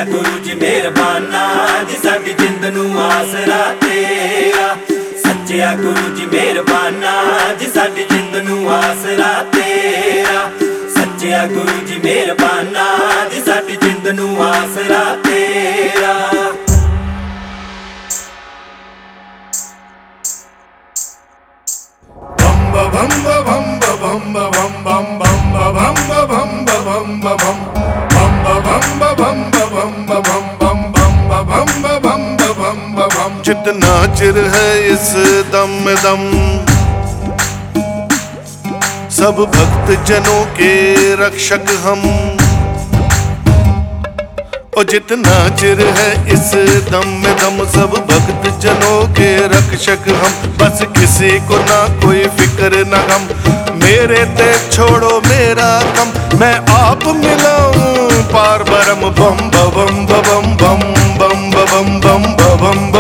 गुरु जी मेहरबाना जी साडी जिंद नू आसरा तेरा। सच्चिया गुरु जी मेहरबाना जी साडी जिंद नू आसरा तेरा। सच्चिया गुरु जी मेहरबाना जी साडी जिंद नू आसरा तेरा। Bamba bamba bamba bamba bamba bamba bamba bamba bamba bamba bamba bamba bamba bamba bamba bamba bamba bamba bam। जितना चिर है इस दम में दम, सब भक्त जनों के रक्षक हम। और जितना चिर है इस दम में दम, सब भक्त जनों के रक्षक हम। बस किसी को ना कोई फिक्र ना गम, मेरे ते छोड़ो मेरा कम। मैं आप मिलाऊं पार बरम। बम बम बम बम बम बम बम बम बम